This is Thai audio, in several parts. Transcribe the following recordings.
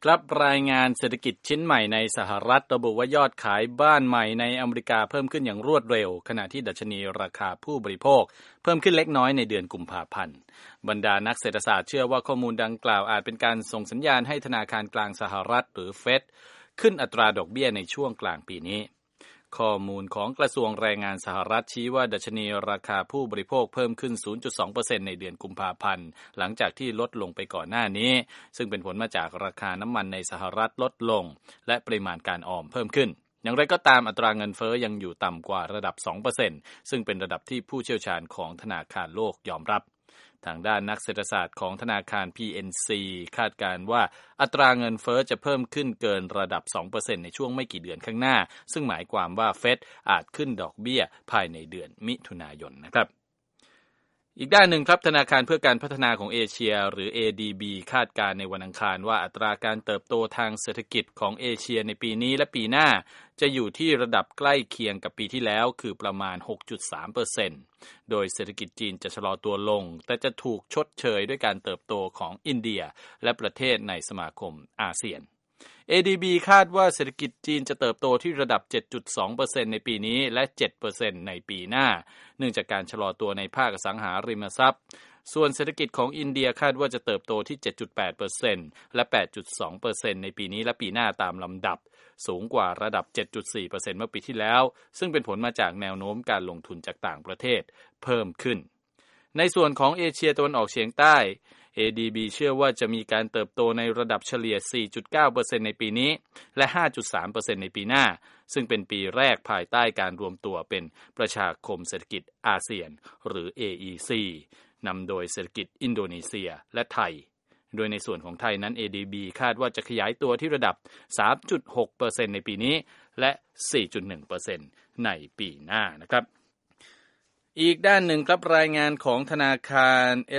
ครับรายงานเศรษฐกิจชิ้นใหม่ในสหรัฐระบุว่ายอดขายบ้านใหม่ในอเมริกาเพิ่มขึ้นอย่างรวดเร็วขณะที่ดัชนีราคาผู้บริโภคเพิ่มขึ้นเล็กน้อยในเดือนกุมภาพันธ์บรรดานักเศรษฐศาสตร์เชื่อว่าข้อมูลดังกล่าวอาจเป็นการส่งสัญญาณให้ธนาคารกลางสหรัฐหรือเฟดขึ้นอัตราดอกเบี้ยในช่วงกลางปีนี้ข้อมูลของกระทรวงแรงงานสหรัฐชี้ว่าดัชนีราคาผู้บริโภคเพิ่มขึ้น 0.2% ในเดือนกุมภาพันธ์หลังจากที่ลดลงไปก่อนหน้านี้ซึ่งเป็นผลมาจากราคาน้ำมันในสหรัฐลดลงและปริมาณการออมเพิ่มขึ้นอย่างไรก็ตามอัตราเงินเฟ้อยังอยู่ต่ำกว่าระดับ 2% ซึ่งเป็นระดับที่ผู้เชี่ยวชาญของธนาคารโลกยอมรับทางด้านนักเศรษฐศาสตร์ของธนาคาร PNC คาดการณ์ว่าอัตราเงินเฟ้อจะเพิ่มขึ้นเกินระดับ 2% ในช่วงไม่กี่เดือนข้างหน้าซึ่งหมายความว่าเฟดอาจขึ้นดอกเบี้ยภายในเดือนมิถุนายนนะครับอีกด้านหนึ่งครับธนาคารเพื่อการพัฒนาของเอเชียหรือ ADB คาดการณ์ในวันอังคารว่าอัตราการเติบโตทางเศรษฐกิจของเอเชียในปีนี้และปีหน้าจะอยู่ที่ระดับใกล้เคียงกับปีที่แล้วคือประมาณ 6.3% โดยเศรษฐกิจจีนจะชะลอตัวลงแต่จะถูกชดเชยด้วยการเติบโตของอินเดียและประเทศในสมาคมอาเซียนADB คาดว่าเศรษฐกิจจีนจะเติบโตที่ระดับ 7.2% ในปีนี้และ 7% ในปีหน้าเนื่องจากการชะลอตัวในภาคอสังหาริมทรัพย์ส่วนเศรษฐกิจของอินเดียคาดว่าจะเติบโตที่ 7.8% และ 8.2% ในปีนี้และปีหน้าตามลำดับสูงกว่าระดับ 7.4% เมื่อปีที่แล้วซึ่งเป็นผลมาจากแนวโน้มการลงทุนจากต่างประเทศเพิ่มขึ้นในส่วนของเอเชียตะวันออกเฉียงใต้ADB เชื่อว่าจะมีการเติบโตในระดับเฉลี่ย 4.9% ในปีนี้และ 5.3% ในปีหน้าซึ่งเป็นปีแรกภายใต้การรวมตัวเป็นประชาคมเศรษฐกิจอาเซียนหรือ AEC นำโดยเศรษฐกิจอินโดนีเซียและไทยโดยในส่วนของไทยนั้น ADB คาดว่าจะขยายตัวที่ระดับ 3.6% ในปีนี้และ 4.1% ในปีหน้านะครับอีกด้านหนึ่งครับรายงานของธนาคาร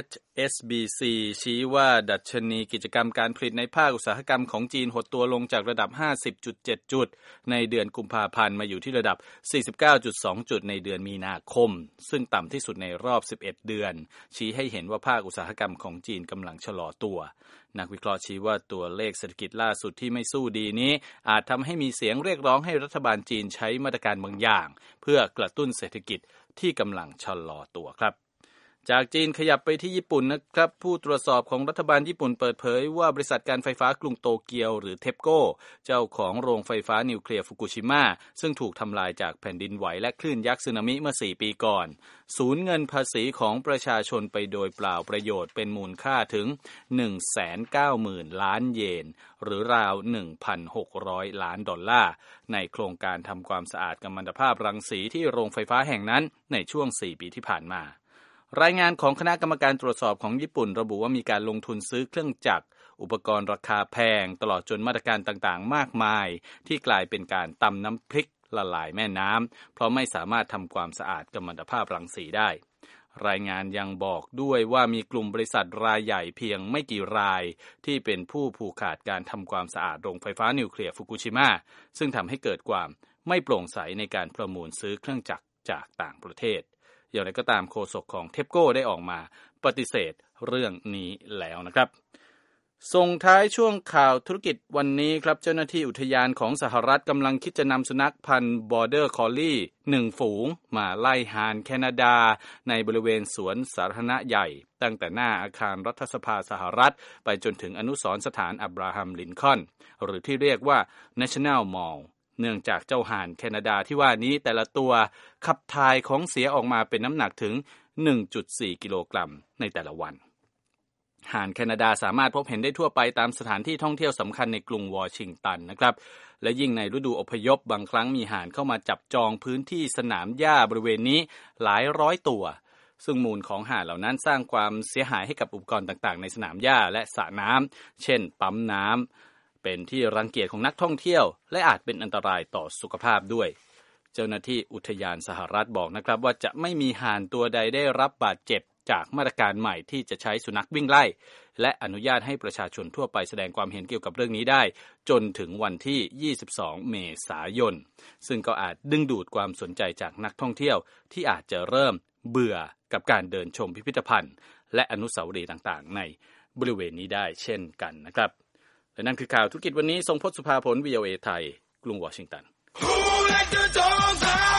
HSBC ชี้ว่าดัชนีกิจกรรมการผลิตในภาคอุตสาหกรรมของจีนหดตัวลงจากระดับ 50.7 จุดในเดือนกุมภาพันธ์มาอยู่ที่ระดับ 49.2 จุดในเดือนมีนาคมซึ่งต่ำที่สุดในรอบ 11 เดือนชี้ให้เห็นว่าภาคอุตสาหกรรมของจีนกำลังชะลอตัวนักวิเคราะห์ชี้ว่าตัวเลขเศรษฐกิจล่าสุดที่ไม่สู้ดีนี้อาจทำให้มีเสียงเรียกร้องให้รัฐบาลจีนใช้มาตรการบางอย่างเพื่อกระตุ้นเศรษฐกิจที่กำลังชะลอตัวครับจากจีนขยับไปที่ญี่ปุ่นนะครับผู้ตรวจสอบของรัฐบาลญี่ปุ่นเปิดเผยว่าบริษัทการไฟฟ้ากรุงโตเกียวหรือเทปโก้เจ้าของโรงไฟฟ้านิวเคลียร์ฟุกุชิมะซึ่งถูกทำลายจากแผ่นดินไหวและคลื่นยักษ์สึนามิเมื่อ4 ปีก่อนสูญเงินภาษีของประชาชนไปโดยเปล่าประโยชน์เป็นมูลค่าถึง 190,000 ล้านเยนหรือราว 1,600 ล้านดอลลาร์ในโครงการทำความสะอาดกัมมันตภาพรังสีที่โรงไฟฟ้าแห่งนั้นในช่วง4 ปีที่ผ่านมารายงานของคณะกรรมการตรวจสอบของญี่ปุ่นระบุว่ามีการลงทุนซื้อเครื่องจักรอุปกรณ์ราคาแพงตลอดจนมาตรการต่างๆมากมายที่กลายเป็นการตำน้ำพริกละลายแม่น้ำเพราะไม่สามารถทำความสะอาดกัมมันตภาพรังสีได้รายงานยังบอกด้วยว่ามีกลุ่มบริษัทรายใหญ่เพียงไม่กี่รายที่เป็นผู้ผูกขาดการทำความสะอาดโรงไฟฟ้านิวเคลียร์ฟุกุชิมะซึ่งทำให้เกิดความไม่โปร่งใสในการประมูลซื้อเครื่องจักรจากต่างประเทศอย่างไรก็ตามโฆษกของเทปโก้ได้ออกมาปฏิเสธเรื่องนี้แล้วนะครับส่งท้ายช่วงข่าวธุรกิจวันนี้ครับเจ้าหน้าที่อุทยานของสหรัฐกำลังคิดจะนำสุนัขพันธุ์ Border Collie 1 ฝูงมาไล่ห่านแคนาดาในบริเวณสวนสาธารณะใหญ่ตั้งแต่หน้าอาคารรัฐสภาสหรัฐไปจนถึงอนุสรณ์สถานอับราฮัมลินคอล์นหรือที่เรียกว่า National Mallเนื่องจากเจ้าห่านแคนาดาที่ว่านี้แต่ละตัวขับถ่ายของเสียออกมาเป็นน้ำหนักถึง 1.4 กิโลกรัมในแต่ละวันห่านแคนาดาสามารถพบเห็นได้ทั่วไปตามสถานที่ท่องเที่ยวสำคัญในกรุงวอชิงตันนะครับและยิ่งในฤดูอพยพบางครั้งมีห่านเข้ามาจับจองพื้นที่สนามหญ้าบริเวณนี้หลายร้อยตัวซึ่งมูลของห่านเหล่านั้นสร้างความเสียหายให้กับอุปกรณ์ต่างๆในสนามหญ้าและสระน้ำเช่นปั๊มน้ำเป็นที่รังเกียจของนักท่องเที่ยวและอาจเป็นอันตรายต่อสุขภาพด้วยเจ้าหน้าที่อุทยานสหรัฐบอกนะครับว่าจะไม่มีห่านตัวใดได้รับบาดเจ็บจากมาตรการใหม่ที่จะใช้สุนัขวิ่งไล่และอนุญาตให้ประชาชนทั่วไปแสดงความเห็นเกี่ยวกับเรื่องนี้ได้จนถึงวันที่ 22 เมษายนซึ่งก็อาจดึงดูดความสนใจจากนักท่องเที่ยวที่อาจจะเริ่มเบื่อกับการเดินชมพิพิธภัณฑ์และอนุสาวรีย์ต่างๆในบริเวณนี้ได้เช่นกันนะครับและนั่นคือข่าวธุรกิจวันนี้ทรงพจน์สุภาผล VOA ไทยกรุงวอชิงตัน